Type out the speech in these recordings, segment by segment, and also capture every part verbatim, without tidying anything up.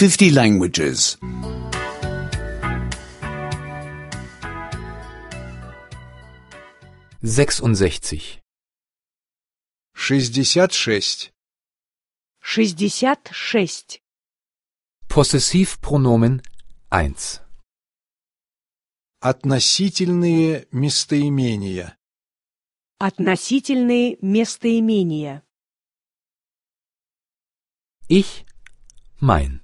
fifty languages. sechsundsechzig. шестьдесят шесть. шестьдесят шесть. Possessivpronomen eins. Относительные местоимения. Относительные местоимения. Ich, mein.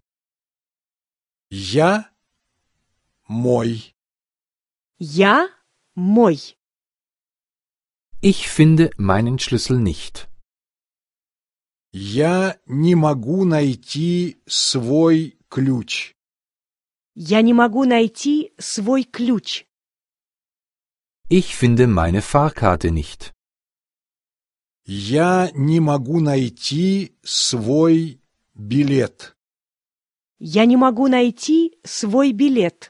Я, мой. Я, мой. Ich finde meinen Schlüssel nicht. Я не могу найти свой ключ. Я не могу найти свой ключ. Ich finde meine Fahrkarte nicht. Я не могу найти свой билет. Я не могу найти свой билет.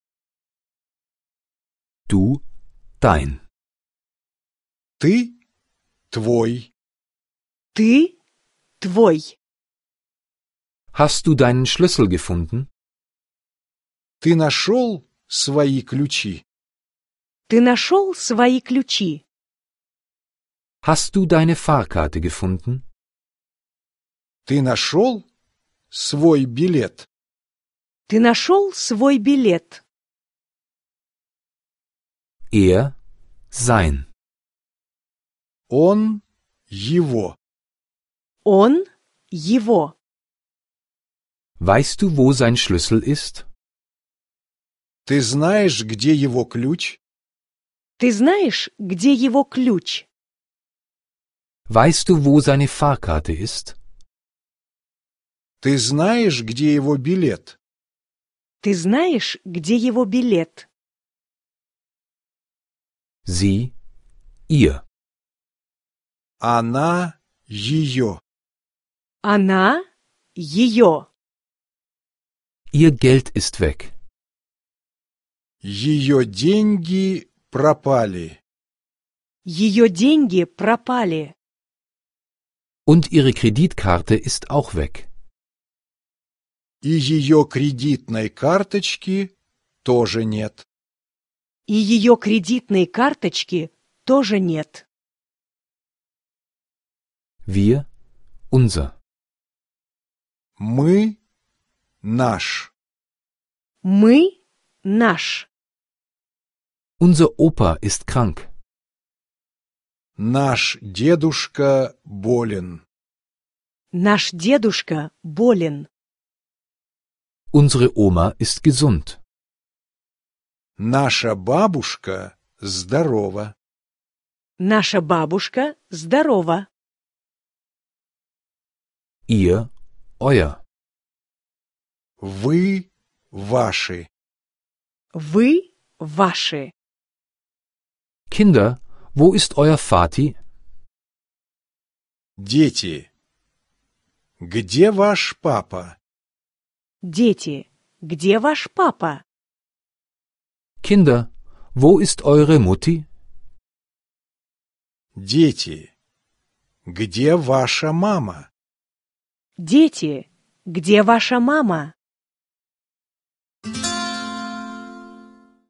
Du, dein. Ты, твой. Ты, твой. Hast du deinen Schlüssel gefunden? Ты нашел свои ключи? Ты нашел свои ключи? Hast du deine Fahrkarte gefunden? Ты нашел свой билет? Ты нашел свой билет? Er, sein. Он, его. Он, его. Weißt du, wo sein Schlüssel ist? Ты знаешь, где его ключ? Ты знаешь, где его ключ? Weißt du, wo seine Fahrkarte ist? Ты знаешь, где его билет? Ты знаешь, где его билет? Sie, ihr. Она, ее. Она, ее. Ihr Geld ist weg. Ее деньги пропали. Ее деньги пропали. Und ihre Kreditkarte ist auch weg. И ее кредитной карточки тоже нет. И ее кредитной карточки тоже нет. Wir, unser. Мы, наш. Мы, наш. Unser Opa ist krank. Наш дедушка болен. Наш дедушка болен. Unsere Oma ist gesund. Наша бабушка здорова. Наша бабушка здорова. Ihr, euer. Вы, ваши. Вы, ваши. Kinder, wo ist euer Vati? Дети. Где ваш папа? Дети, где ваш папа? Kinder, wo ist eure Mutti? Дети. Где ваша мама? Дети, где ваша мама?